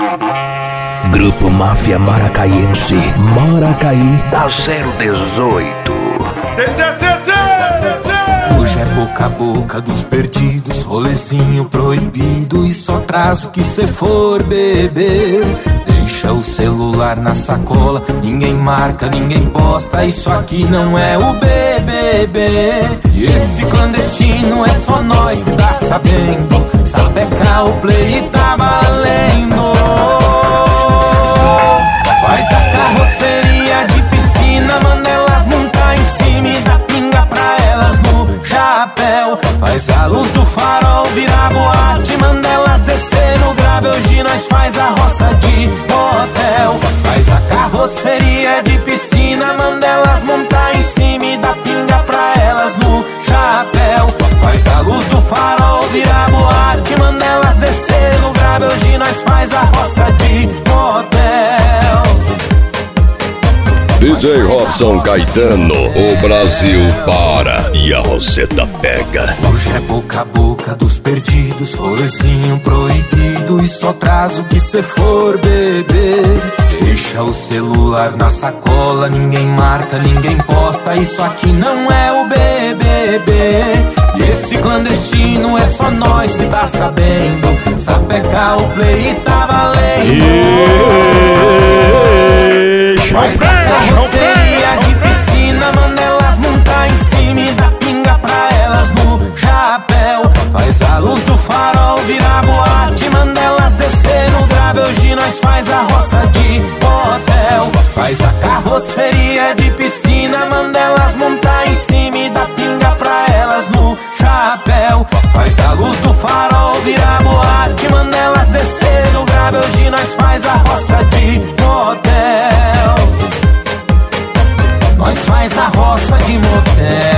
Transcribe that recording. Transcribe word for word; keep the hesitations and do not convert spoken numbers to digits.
Grupo Máfia Maracaiense, Maracaí da zero dezoito. Hoje é boca a boca dos perdidos, rolezinho proibido e só traz o que cê for beber. Deixa o celular na sacola, ninguém marca, ninguém posta, isso aqui não é o B B B. E esse clandestino é só nós que tá sabendo, sapeca o play e tá valendo. Faz a carroceria de piscina, manda elas montar em cima e dá pinga pra elas no chapéu. Faz a luz do farol virar boate, manda elas descer no grave. Hoje nós faz a roça de motel. Faz a carroceria de piscina, manda elas montar em cima e dá pinga pra elas no chapéu. Faz a luz do farol virar boate, manda elas descer no grave. Hoje nós faz a roça de motel. D J Robson Caetano, o Brasil para e a Roseta pega. Hoje é boca a boca dos perdidos, rolezinho proibido e só traz o que cê for beber. Deixa o celular na sacola, ninguém marca, ninguém posta, isso aqui não é o B B B. E esse clandestino é só nós que tá sabendo, sapeca o play e tá valendo. Faz a carroceria de piscina, manda elas montar em cima e dá pinga pra elas no chapéu. Faz a luz do farol virar boate, manda elas descer no grave. Hoje nós faz a roça de motel. Faz a carroceria de piscina, manda elas montar em cima e dá pinga pra elas no chapéu. Faz a luz do farol virar boate, manda elas descer no grave. Hoje nós faz a roça de motel. Nós faz a roça de motel.